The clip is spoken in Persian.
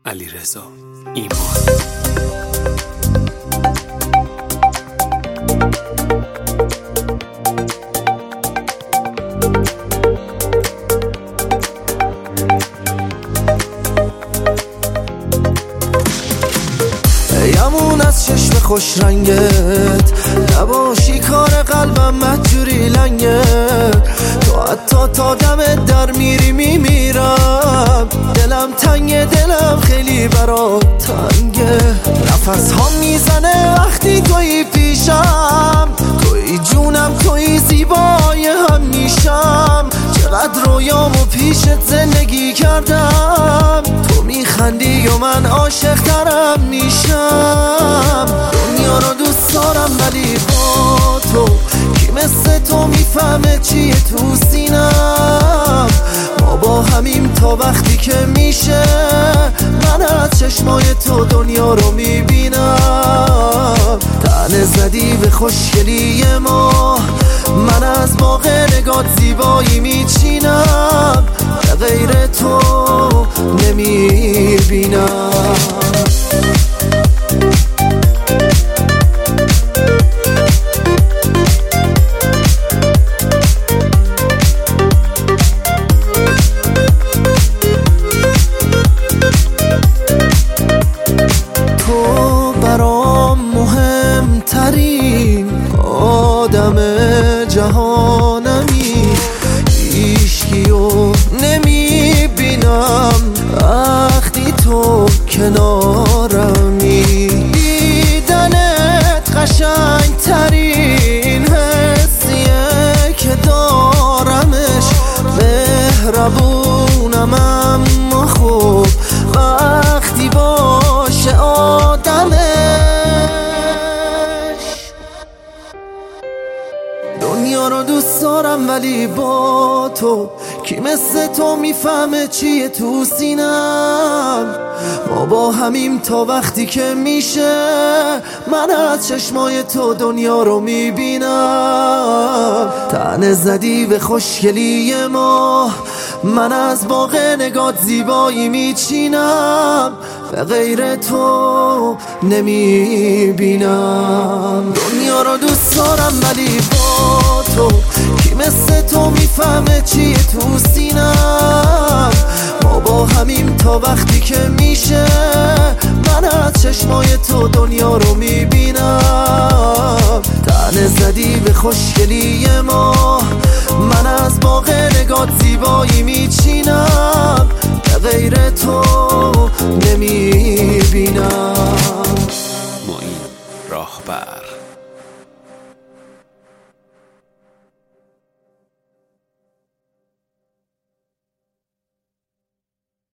علیرضا ایمان. یمون از چشم خوش رنگت نباشی کار قلبم مهجوری لنگه تو حتی تا دمت در میری میمیرم دلم تنگه دلم خیلی برات تنگه نفس ها میزنه وقتی توی پیشم توی جونم توی زیبای هم میشم چقدر رویامو پیشت زندگی کردم تو میخندی و من عاشق ترم میشم دنیا رو دوست دارم ولی با تو کی مثل تو میفهمه چیه تو سینم ما با همیم تا وقتی که میشه من از چشمای تو دنیا رو میبینم تنه زدی به خوشگلی ما من از باغ نگات زیبایی میچینم به غیر تو نمیبینم تو برام مهمترین آدم جهانمی هیچکیو نمیبینم وقتی تو کنارمی دیدنت قشنگ ترین حسیه که دارمش مهربونم اما خوب وقتی باشه آدمش دنیا رو دوست دارم ولی با تو کی مثل تو میفهمه چیه تو سینم ما با همیم تا وقتی که میشه من از چشمای تو دنیا رو میبینم تنه زدی به خوشگلی ما من از باغ نگات زیبایی میچینم به غیر تو نمیبینم دنیا رو دوست دارم ولی با تو کی مثل تو میفهمه چیه تو سینم ما با همیم تا وقتی که میشه من از چشمای تو دنیا رو میبینم تنه زدی به خوشگلی ما من از باغ نگات زیبایی میچینم به غیر تو نمیبینم معین راهبر.